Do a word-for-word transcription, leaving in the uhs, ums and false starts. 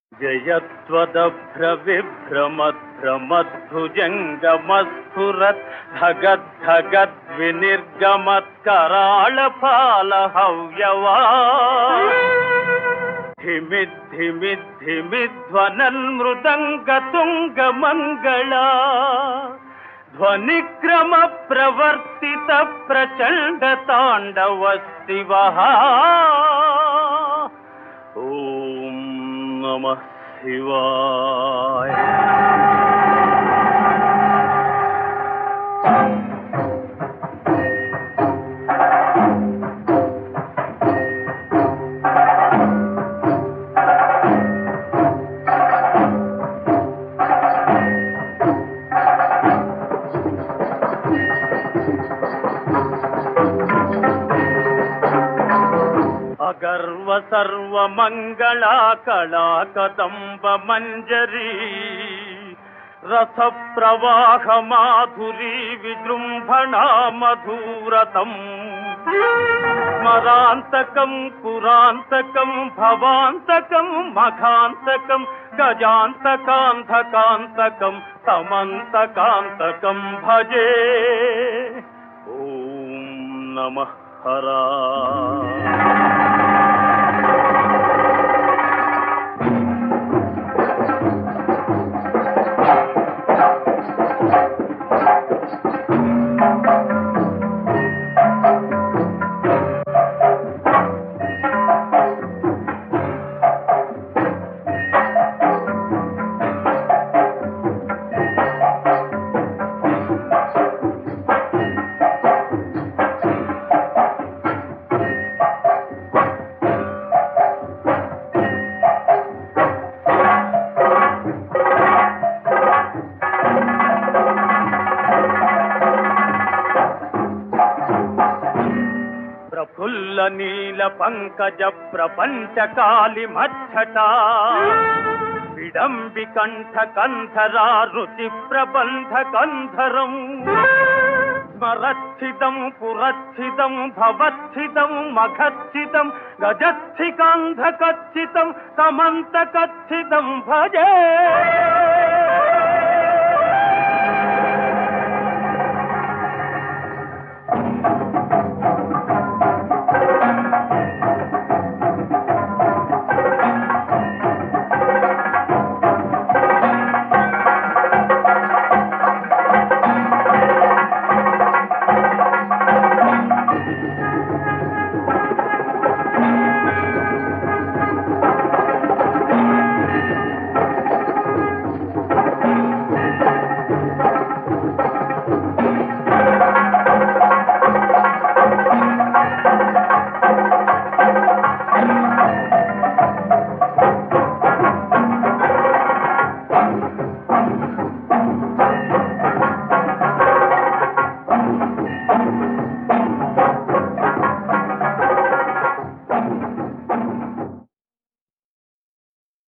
जयत्वदभ्रविभ्रमद्भ्रमद्भुजङ्गमस्फुरत् धगद्धगद्विनिर्गमत्कराळफालहव्यवा धिमिद्धिमिद्धिमिध्वनन्मृदङ्गतुङ्गमङ्गला ध्वनिक्रम प्रवर्तित प्रचण्ड ताण्डव शिवः ओम नमः शिवाय। अगर्व सर्वमंगला कला कदंब मंजरी रस प्रवाह माधुरी विजृंभणा मधुरतम स्मरांतकं पुरांतकं भवांतकं मघांतकं गजांतकांतकांतकं समंतकांतकं भजे ओम नमः हरा। प्रफुल्ल नील पंकज प्रपंच काली मच्छटा विडंबि कंठ कंधरा रुचि प्रबंध कंधरम स्मरच्छिदं पुरच्छिदं भवच्छिदं मघच्छिदं गजच्छिकांधकच्छिदं समंतकच्छिदं भजे।